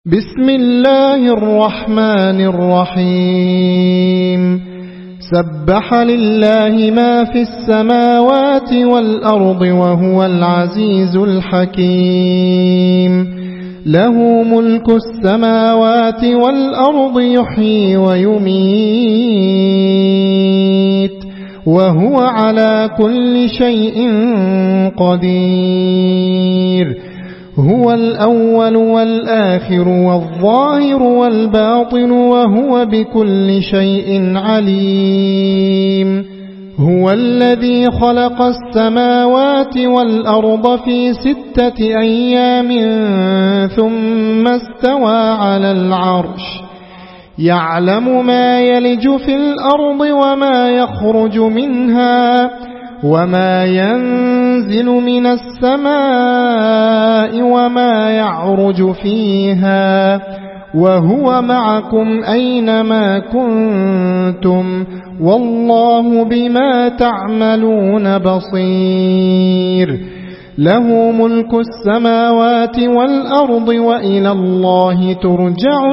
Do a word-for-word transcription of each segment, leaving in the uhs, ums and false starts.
بسم الله الرحمن الرحيم سبح لله ما في السماوات والأرض وهو العزيز الحكيم له ملك السماوات والأرض يحيي ويميت وهو على كل شيء قدير هو الأول والآخر والظاهر والباطن وهو بكل شيء عليم هو الذي خلق السماوات والأرض في ستة أيام ثم استوى على العرش يعلم ما يلج في الأرض وما يخرج منها وما ينزل من السماء وما يعرج فيها وهو معكم أينما كنتم والله بما تعملون بصير له ملك السماوات والأرض وإلى الله ترجع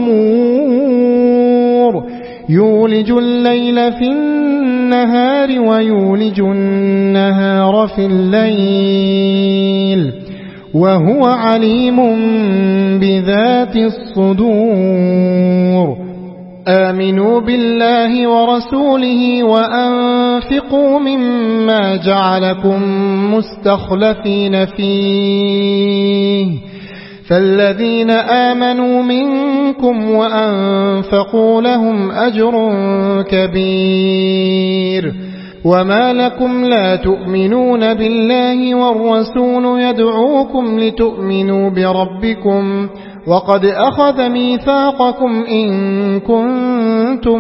الأمور يولج الليل في النهار ويولج النهار في الليل وهو عليم بذات الصدور آمنوا بالله ورسوله وأنفقوا مما جعلكم مستخلفين فيه فالذين آمنوا منكم وأنفقوا لهم أجر كبير وما لكم لا تؤمنون بالله والرسول يدعوكم لتؤمنوا بربكم وقد أخذ ميثاقكم إن كنتم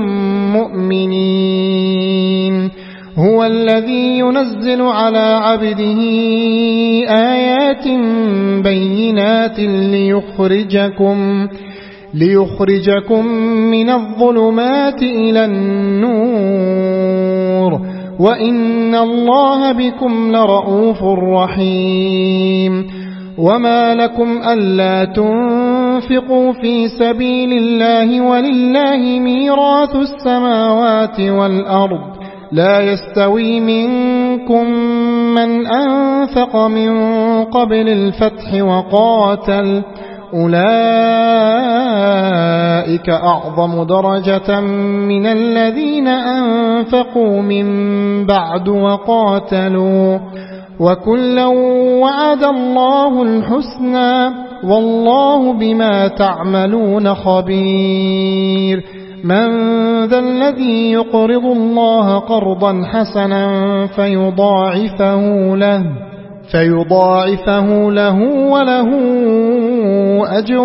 مؤمنين هو الذي ينزل على عبده آيات بينات ليخرجكم ليخرجكم من الظلمات إلى النور وإن الله بكم لرؤوف رحيم وما لكم ألا تنفقوا في سبيل الله ولله ميراث السماوات والأرض لا يستوي منكم من أنفق من قبل الفتح وقاتل أولئك أعظم درجة من الذين أنفقوا من بعد وقاتلوا وكلا وعد الله الحسنى والله بما تعملون خبير من ذا الذي يقرض الله قرضا حسنا فيضاعفه له فيضاعفه له وله أجر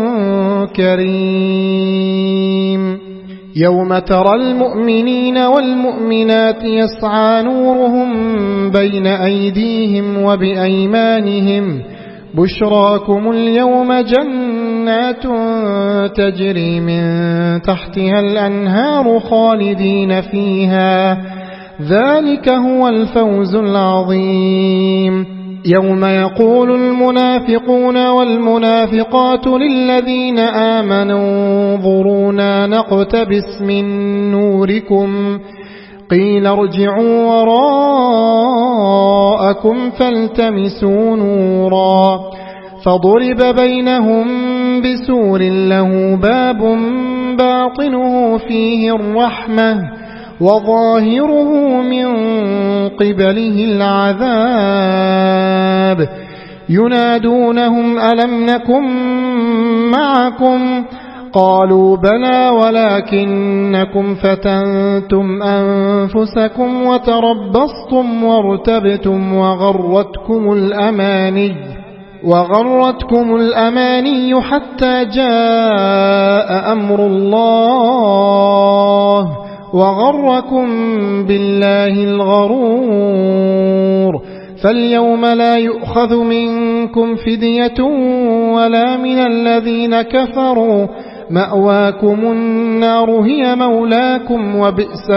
كريم يوم ترى المؤمنين والمؤمنات يسعى نورهم بين أيديهم وبأيمانهم بشراكم اليوم جنات تجري من تحتها الأنهار خالدين فيها ذلك هو الفوز العظيم يوم يقول المنافقون والمنافقات للذين آمنوا انظرونا نقتبس من نوركم قيل ارجعوا وراءكم فالتمسوا نورا فضرب بينهم بسور له باب باطنه فيه الرحمة وظاهره من قبله العذاب ينادونهم ألم نكن معكم قالوا بلى ولكنكم فتنتم أنفسكم وتربصتم وارتبتم وغرتكم الأماني وغرتكم الأماني حتى جاء أمر الله وغركم بالله الغرور فاليوم لا يؤخذ منكم فدية ولا من الذين كفروا مأواكم النار هي مولاكم وبئس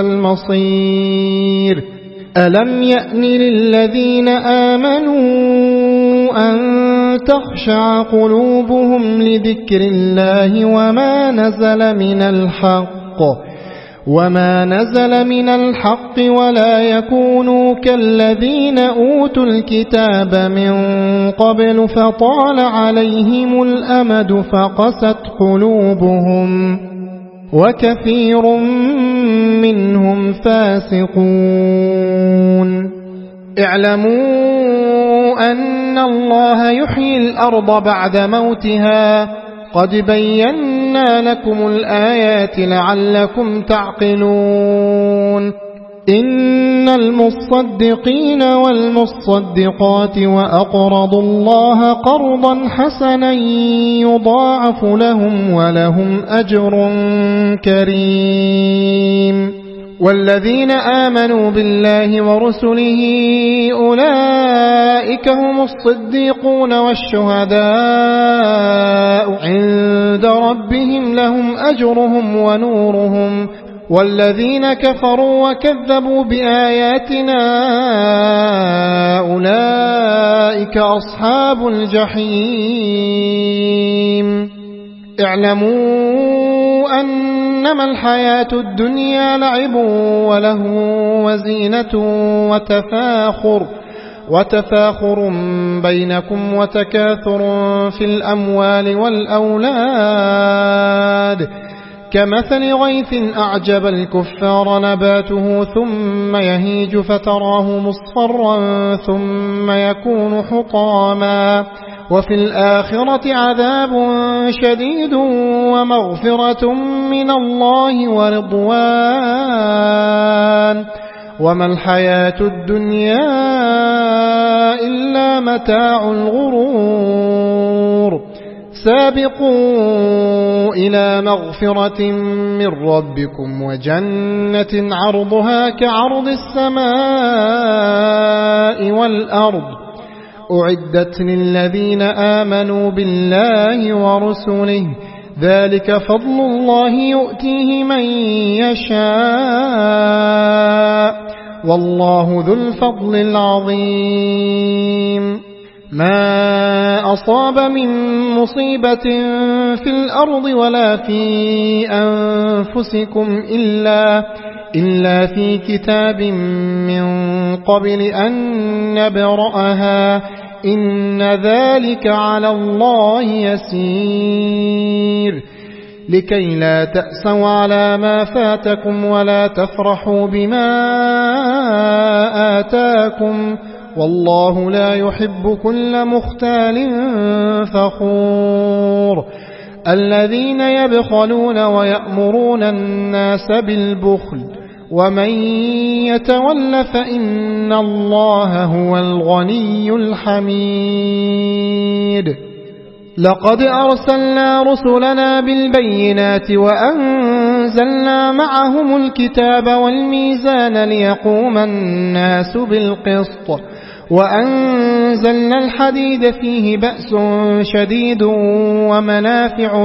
المصير ألم يأن للذين آمنوا أن تخشع قلوبهم لذكر الله وما نزل من الحق وما نزل من الحق ولا يكونوا كالذين أوتوا الكتاب من قبل فطال عليهم الأمد فقست قلوبهم وكثير منهم فاسقون. اعلموا أن الله يحيي الأرض بعد موتها قد بينا لكم الآيات لعلكم تعقلون. إن المصدقين والمصدقات وأقرضوا الله قرضا حسنا يضاعف لهم ولهم أجر كريم. والذين آمنوا بالله ورسله أولئك هم الصديقون والشهداء عند ربهم لهم أجرهم ونورهم. والذين كفروا وكذبوا بآياتنا أولئك أصحاب الجحيم. اعلموا أنما الحياة الدنيا لعب وله وزينة وتفاخر وتفاخر بينكم وتكاثر في الأموال والأولاد كمثل غيث أعجب الكفار نباته ثم يهيج فتراه مصفرا ثم يكون حطاما وفي الآخرة عذاب شديد ومغفرة من الله ورضوان وما الحياة الدنيا إلا متاع الغرور. سابقوا إلى مغفرة من ربكم وجنة عرضها كعرض السماء والأرض أعدت للذين آمنوا بالله ورسله ذلك فضل الله يؤتيه من يشاء والله ذو الفضل العظيم. ما أصاب من مصيبة في الأرض ولا في أنفسكم إلا, إلا في كتاب من قبل أن نبرأها إن ذلك على الله يسير. لكي لا تأسوا على ما فاتكم ولا تفرحوا بما آتاكم والله لا يحب كل مختال فخور. الذين يبخلون ويأمرون الناس بالبخل ومن يتول فإن الله هو الغني الحميد. لقد أرسلنا رسلنا بالبينات وأنزلنا معهم الكتاب والميزان ليقوم الناس بالقسط وأنزلنا الحديد فيه بأس شديد ومنافع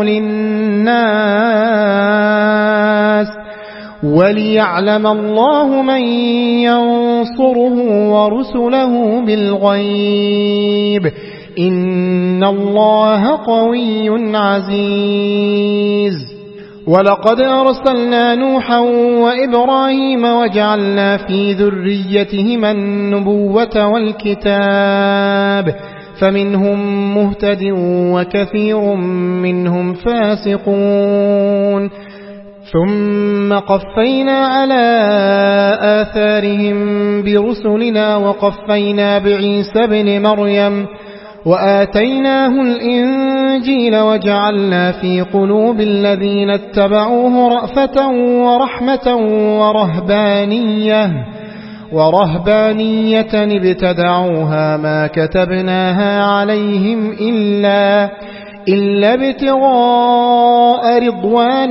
للناس وليعلم الله من ينصره ورسله بالغيب إن الله قوي عزيز. ولقد أرسلنا نوحا وإبراهيم وجعلنا في ذريتهما النبوة والكتاب فمنهم مهتد وكثير منهم فاسقون. ثم قفينا على آثارهم برسلنا وقفينا بعيسى بن مريم وآتيناه الإنجيل وجعلنا في قلوب الذين اتبعوه رأفة ورحمة ورهبانية ورهبانية ابتدعوها ما كتبناها عليهم إلا إلا ابتغاء رضوان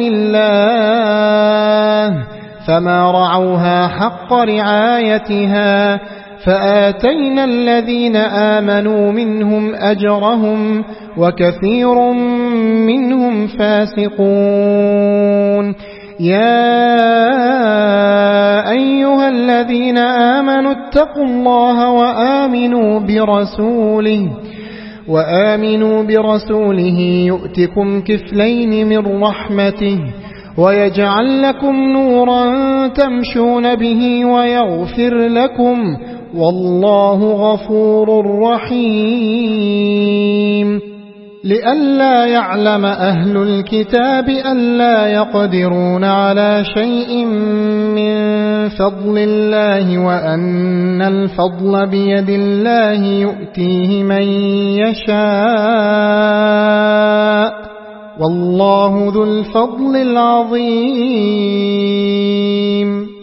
الله فما رعوها حق رعايتها فآتينا الذين آمنوا منهم أجرهم وكثير منهم فاسقون. يا أيها الذين آمنوا اتقوا الله وآمنوا برسوله وآمنوا برسوله يؤتكم كفلين من رحمته ويجعل لكم نورا تمشون به ويغفر لكم والله غفور رحيم. لئلا يعلم أهل الكتاب ألا يقدرون على شيء من فضل الله وأن الفضل بيد الله يؤتيه من يشاء والله ذو الفضل العظيم.